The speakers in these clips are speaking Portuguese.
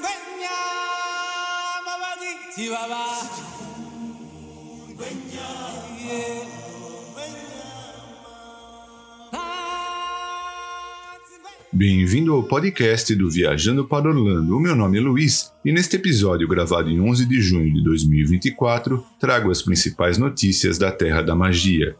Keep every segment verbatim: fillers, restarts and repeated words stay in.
Bem-vindo ao podcast do Viajando para Orlando. O meu nome é Luiz e neste episódio, gravado em onze de junho de dois mil e vinte e quatro, trago as principais notícias da Terra da Magia.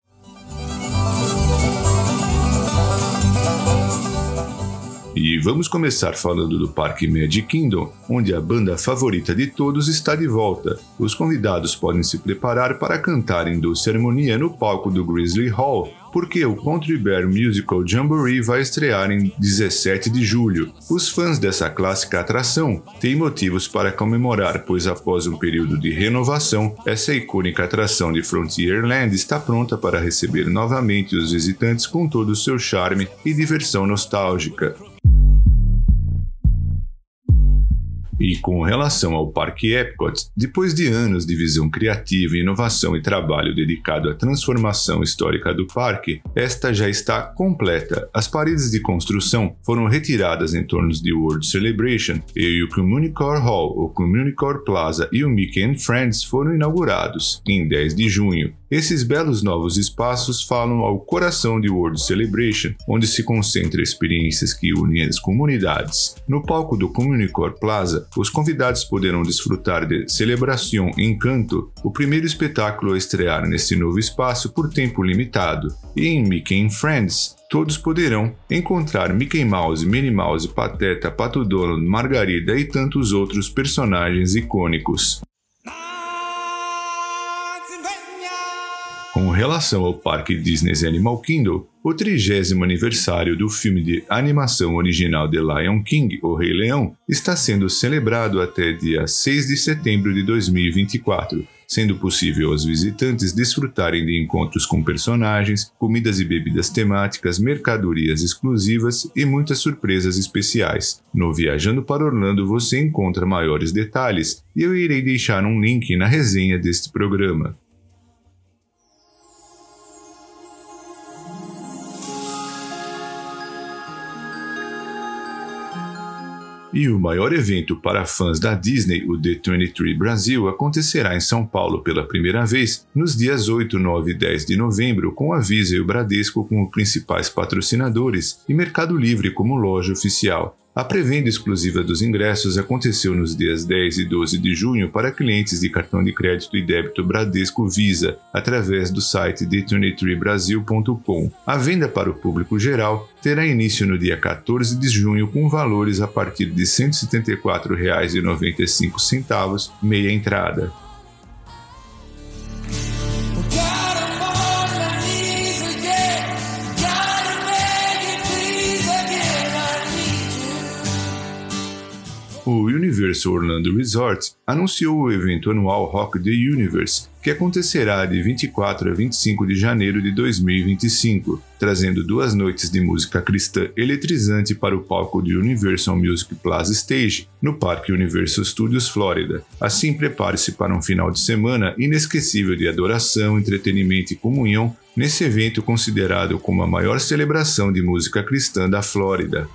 E vamos começar falando do Parque Magic Kingdom, onde a banda favorita de todos está de volta. Os convidados podem se preparar para cantarem Doce Harmonia no palco do Grizzly Hall, porque o Country Bear Musical Jamboree vai estrear em dezessete de julho. Os fãs dessa clássica atração têm motivos para comemorar, pois após um período de renovação, essa icônica atração de Frontierland está pronta para receber novamente os visitantes com todo o seu charme e diversão nostálgica. E com relação ao Parque Epcot, depois de anos de visão criativa, inovação e trabalho dedicado à transformação histórica do parque, esta já está completa. As paredes de construção foram retiradas em torno de World Celebration e o Communicore Hall, o Communicore Plaza e o Mickey and Friends foram inaugurados em dez de junho. Esses belos novos espaços falam ao coração de World Celebration, onde se concentra experiências que unem as comunidades. No palco do Communicore Plaza, os convidados poderão desfrutar de Celebration Encanto, o primeiro espetáculo a estrear nesse novo espaço por tempo limitado. E em Mickey and Friends, todos poderão encontrar Mickey Mouse, Minnie Mouse, Pateta, Pato Donald, Margarida e tantos outros personagens icônicos. Com relação ao Parque Disney's Animal Kingdom, o trigésimo aniversário do filme de animação original The Lion King, O Rei Leão, está sendo celebrado até dia seis de setembro de dois mil e vinte e quatro, sendo possível aos visitantes desfrutarem de encontros com personagens, comidas e bebidas temáticas, mercadorias exclusivas e muitas surpresas especiais. No Viajando para Orlando você encontra maiores detalhes e eu irei deixar um link na resenha deste programa. E o maior evento para fãs da Disney, o D vinte e três Brasil, acontecerá em São Paulo pela primeira vez nos dias oito, nove e dez de novembro, com a Visa e o Bradesco como principais patrocinadores e Mercado Livre como loja oficial. A pré-venda exclusiva dos ingressos aconteceu nos dias dez e doze de junho para clientes de cartão de crédito e débito Bradesco Visa, através do site d vinte e três brasil ponto com. A venda para o público geral terá início no dia quatorze de junho com valores a partir de cento e setenta e quatro reais e noventa e cinco centavos, meia entrada. O Universal Orlando Resort anunciou o evento anual Rock the Universe, que acontecerá de vinte e quatro a vinte e cinco de janeiro de dois mil e vinte e cinco, trazendo duas noites de música cristã eletrizante para o palco do Universal Music Plaza Stage, no Parque Universal Studios Florida. Assim, prepare-se para um final de semana inesquecível de adoração, entretenimento e comunhão nesse evento considerado como a maior celebração de música cristã da Flórida.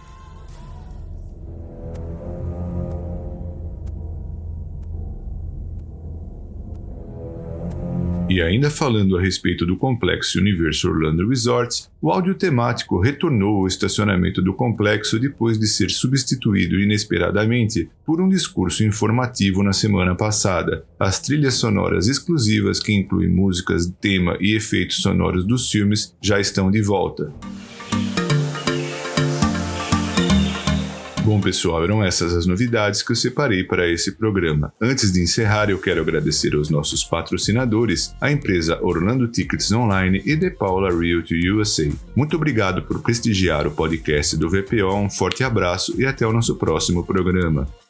E ainda falando a respeito do complexo Universal Orlando Resort, o áudio temático retornou ao estacionamento do complexo depois de ser substituído inesperadamente por um discurso informativo na semana passada. As trilhas sonoras exclusivas, que incluem músicas, tema e efeitos sonoros dos filmes, já estão de volta. Bom, pessoal, eram essas as novidades que eu separei para esse programa. Antes de encerrar, eu quero agradecer aos nossos patrocinadores, a empresa Orlando Tickets Online e The Paula Realty U S A. Muito obrigado por prestigiar o podcast do V P O, um forte abraço e até o nosso próximo programa.